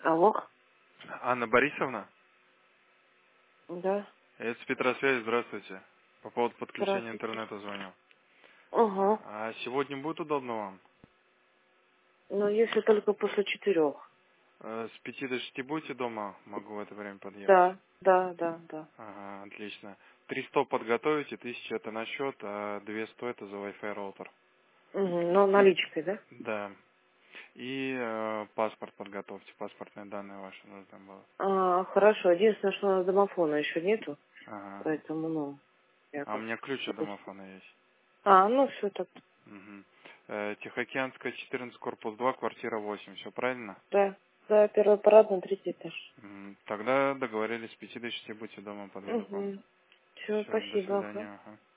Алло, Анна Борисовна, да, это с Петросвязи, здравствуйте. По поводу подключения здравствуйте. интернета звоню. Ага, А сегодня будет удобно вам? но если только после 4. С 5 до 6 будете дома? Могу в это время подъехать. Да, да, да, да. Ага, отлично. 300 подготовите, 1000 это на счет, а 200 это за Wi-Fi роутер. Угу, но И, наличкой, да? да. И паспорт подготовьте, паспортные данные ваши нужны будут. Хорошо. Единственное, что у нас домофона еще нету, Ага. поэтому, я А у как... меня ключ от домофона есть. Ну все так. Угу. Тихоокеанская, 14, корпус 2, квартира 8. Все правильно? Да, да, первый парадный, 3-й этаж. Тогда договорились, с 5 до 6 будьте дома, подъеду к вам. Угу. Все, Все, до спасибо, ага. свидания. Ага.